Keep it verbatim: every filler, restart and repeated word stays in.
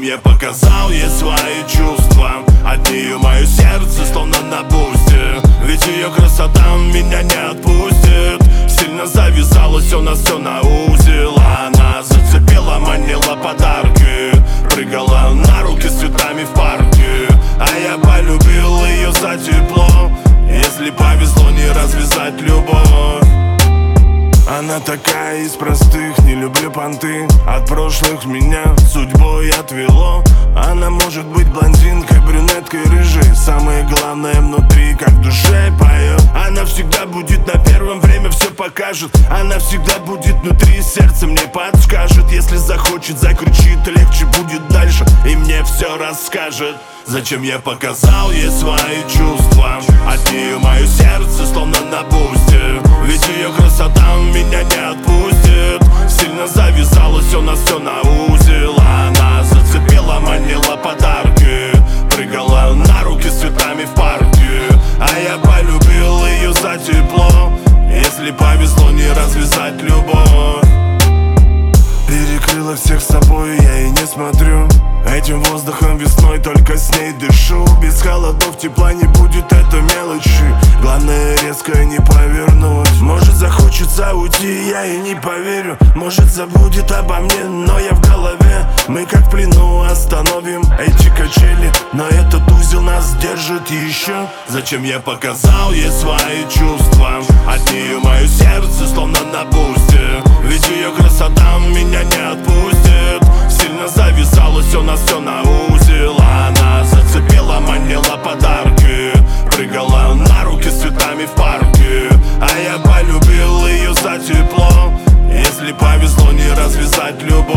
я показал ей свои чувства. От нее мое сердце словно на бусте, ведь ее красота меня не отпустит. Сильно завязалось у нас все на узел. Она зацепила, манила подарки, прыгала на руки с цветами в парке. А я полюбил ее за тепло. Если повезло не развязать любовь. Она такая из простых, не люблю понты. От прошлых меня судьбой отвело. Она может быть блондинкой, брюнеткой, рыжей. Самое главное внутри, как в душе поет. Она всегда будет на первом, время все покажет. Она всегда будет внутри, сердце мне подскажет. Если захочет, закричит, легче будет дальше, и мне все расскажет. Зачем я показал ей свои чувства? От нее мое сердце словно на бусте, ведь ее красота меня не отпустит. Сильно завязалось у нас все на узел. Она зацепила, манила подарки, прыгала на руки с цветами в парке. А я полюбил ее за тепло. Если повезло не развязать любовь. Перекрыла всех собой, я и не смотрю. Этим воздухом весной только с ней дышу. Без холодов тепла не будет, это мелочи. Главное резко не повернуть. Может захочется уйти, я и не поверю. Может забудет обо мне, но я в голове. Мы как в плену остановим эти качели, но этот узел нас держит еще. Зачем я показал ей свои чувства? От нее мое сердце словно на бусте, ведь ее красота меня не отпустит. Сильно завязалось у нас все на узел. Она зацепила, манила подарки, прыгала на руки с цветами в парке. А я полюбил ее за тепло. Если повезло не развязать любовь.